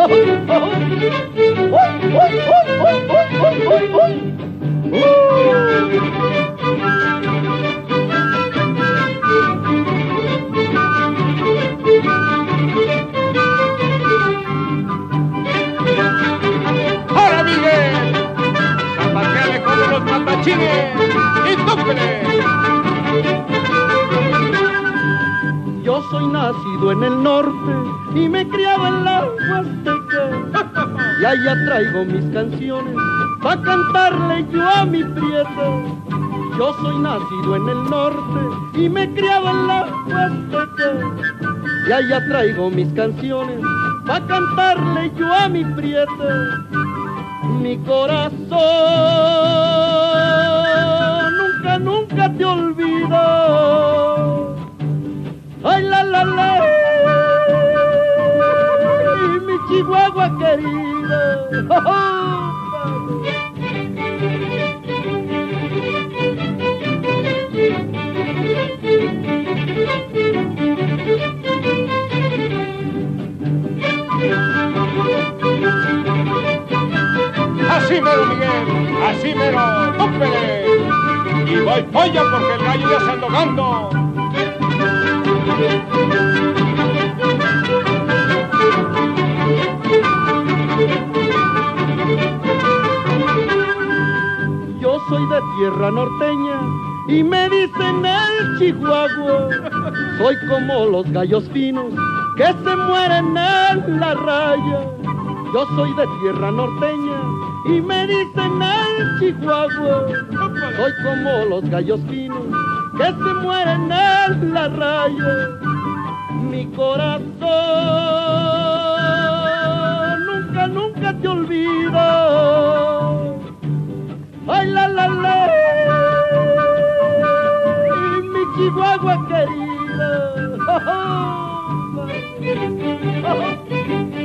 ¡Ahora, Miguel! ¡Zapateale como los matachines! ¡Y tópele! Yo soy nacido en el norte y me criaba en la Huasteca. Y allá traigo mis canciones pa' cantarle yo a mi prieta. Yo soy nacido en el norte y me criaba en la Huasteca. Y allá traigo mis canciones pa' cantarle yo a mi prieta. Mi corazón nunca, nunca te olvida. Ay, la, mi Chihuahua querida. Así mero, Miguel, así mero, tópele. Y voy polla porque el gallo ya se anda ahogando. Yo soy de tierra norteña y me dicen el Chihuahua. Soy como los gallos finos que se mueren en la raya. Yo soy de tierra norteña y me dicen el Chihuahua. Soy como los gallos finos que se mueren en la raya. Mi corazón nunca, nunca te olvida. Ay, la, mi Chihuahua querida.